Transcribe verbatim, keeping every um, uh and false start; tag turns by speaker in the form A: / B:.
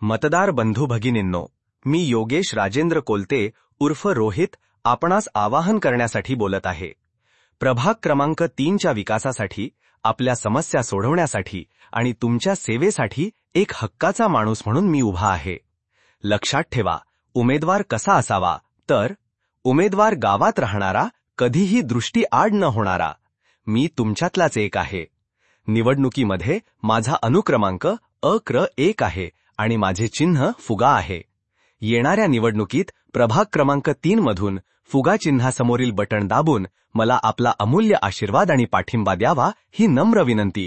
A: मतदार बंधू भगिनींनो, मी योगेश राजेंद्र कोलते उर्फ रोहित आपणास आवाहन करण्यासाठी बोलत आहे. प्रभाग क्रमांक तीनच्या विकासासाठी, आपल्या समस्या सोडवण्यासाठी आणि तुमच्या सेवेसाठी एक हक्काचा माणूस म्हणून मी उभा आहे. लक्षात ठेवा, उमेदवार कसा असावा तर उमेदवार गावात राहणारा, कधीही दृष्टी आड न होणारा. मी तुमच्यातलाच एक आहे. निवडणुकीमध्ये माझा अनुक्रमांक अक्र एक आहे आणि माझे चिन्ह फुगा आहे. येणाऱ्या निवडणुकीत प्रभाग क्रमांक तीन मधून फुगा चिन्हासमोरील बटण दाबून मला आपला अमूल्य आशीर्वाद आणि पाठिंबा द्यावा ही नम्र विनंती.